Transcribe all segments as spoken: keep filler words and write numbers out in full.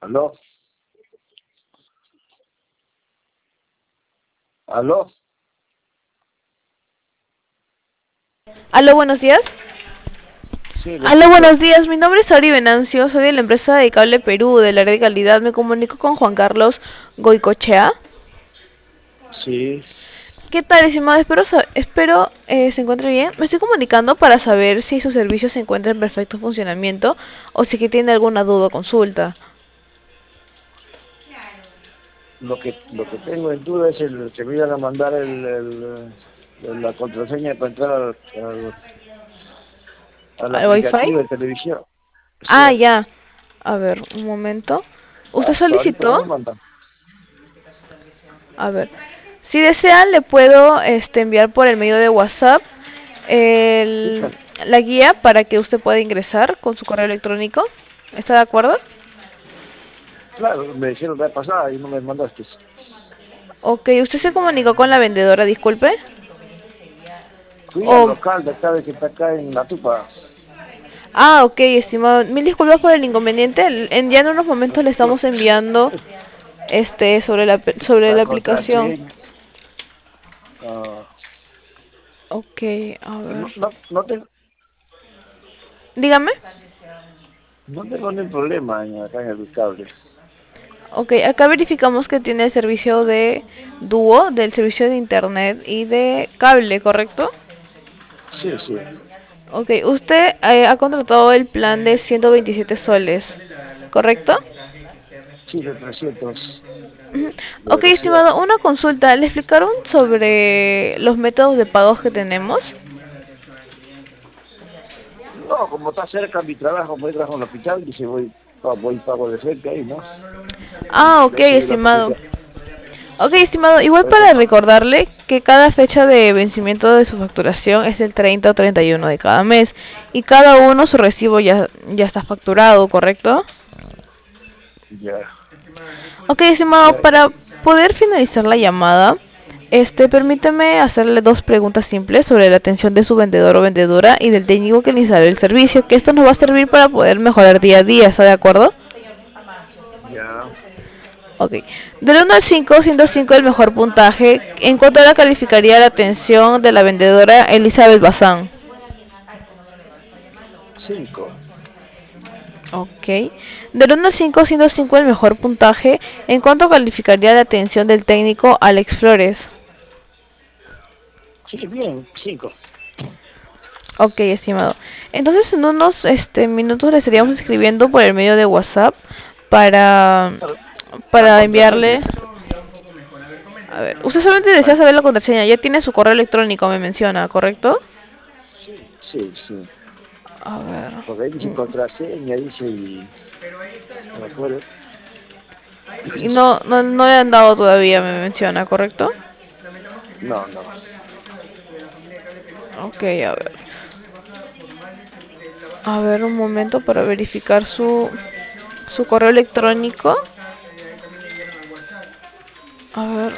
¿Aló? ¿Aló? Aló, buenos días. Sí, le Aló, buenos escucho. días. Mi nombre es Ari Venancio. Soy de la empresa de Cable Perú, del área de calidad. Me comunico con Juan Carlos Goicochea. Sí. ¿Qué tal, estimado? Espero, sa- espero eh, se encuentre bien. Me estoy comunicando para saber si su servicio se encuentra en perfecto funcionamiento o si que tiene alguna duda o consulta. Lo que, lo que tengo en duda es el que me iban a mandar el, el, el- la contraseña para entrar al, al, al ¿Al Wi-Fi? aplicativo de televisión. Sí, Ah, ya. A ver, un momento. ¿Usted hasta ahorita no solicitó? me mandan. A ver. Si desean, le puedo este, enviar por el medio de WhatsApp Sí, el- claro, la guía para que usted pueda ingresar con su correo electrónico. ¿Está de acuerdo? claro, me dijeron la vez pasada y no me mandaste. Ok, usted se comunicó con la vendedora, disculpe. Fui al O, local de acá, de que está acá en La Tupa. ah, ok, estimado. Mil disculpas por el inconveniente. El- En, ya en unos momentos le estamos enviando este sobre la, pe- sobre La la aplicación. contraseña. Ah, Ok, a no, ver. no, no tengo, Dígame. no tengo ningún problema en, acá en el cable. Ok, acá verificamos que tiene el servicio de dúo, del servicio de internet y de cable, ¿correcto? Sí, sí. Ok, usted eh, ha contratado el plan de ciento veintisiete soles, ¿correcto? Sí, de trescientos de Ok, velocidad. estimado, una consulta. ¿Le explicaron sobre los métodos de pagos que tenemos? No, como está cerca mi trabajo, voy trabajo en el hospital, dice voy, pa- voy pago de frente ahí, ¿no? Ah, ok, De eso vi la estimado. publicidad. Ok, estimado, igual Por eso, para recordarle que cada fecha de vencimiento de su facturación es el treinta o treinta y uno de cada mes y cada uno su recibo ya, ya está facturado, ¿correcto? ya, Ok, estimado, ya, para poder finalizar la llamada, este, permítame hacerle dos preguntas simples sobre la atención de su vendedor o vendedora y del técnico que le instaló el servicio, que esto nos va a servir para poder mejorar día a día, ¿está de acuerdo? ya. Ok. Del uno al cinco, siendo cinco el mejor puntaje, ¿en cuánto la calificaría la atención de la vendedora Elizabeth Bazán? Cinco. Ok. Del uno al cinco, siendo cinco el mejor puntaje, ¿en cuánto calificaría la atención del técnico Alex Flores? Sí, bien, cinco. Ok, estimado. Entonces en unos este, minutos le estaríamos escribiendo por el medio de WhatsApp para, Claro, la para contraseña. enviarle... A ver, usted solamente desea La- saber la contraseña. Ya tiene su correo electrónico, me menciona, ¿correcto? sí, sí, sí. A ver. Porque ahí dice mm, contraseña, dice y no me acuerdo. Y no, no, no le han dado todavía, me menciona, ¿correcto? No, no. Ok, a ver. A ver, un momento para verificar su, su correo electrónico. A ver.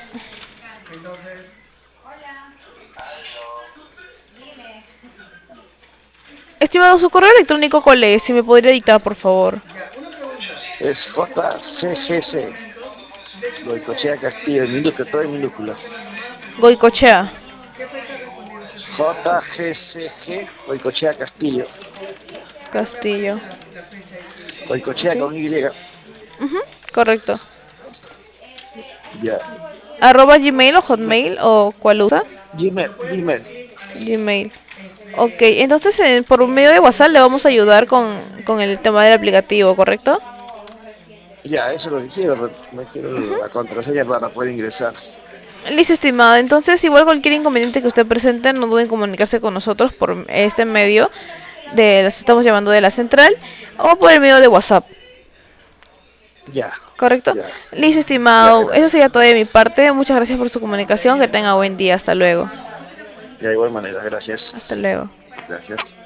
Estimado, su correo electrónico, ¿cuál es? Si me podría dictar, por favor. Es J C G C. Goicochea Castillo, en minúscula, todo en minúscula. Goicochea. J G C G, Goicochea Castillo. Castillo. Goicochea Ok. con Y. Ujú, correcto. Ya. ¿Arroba Gmail o Hotmail o cuál usa? Gmail, Gmail. Gmail. Ok, entonces eh, por medio de WhatsApp le vamos a ayudar con, con el tema del aplicativo, ¿correcto? Ya, eso es lo que quiero, pero me quiero la contraseña para poder ingresar. Listo, estimado. Entonces, igual cualquier inconveniente que usted presente, no duden en comunicarse con nosotros por este medio de las estamos llamando de la central o por el medio de WhatsApp, Ya, ¿correcto? ya, Listo, ya, estimado. Eso gracias. sería todo de mi parte. Muchas gracias por su comunicación. Que tenga buen día. Hasta luego. Ya, de igual manera, gracias. Hasta luego. Gracias.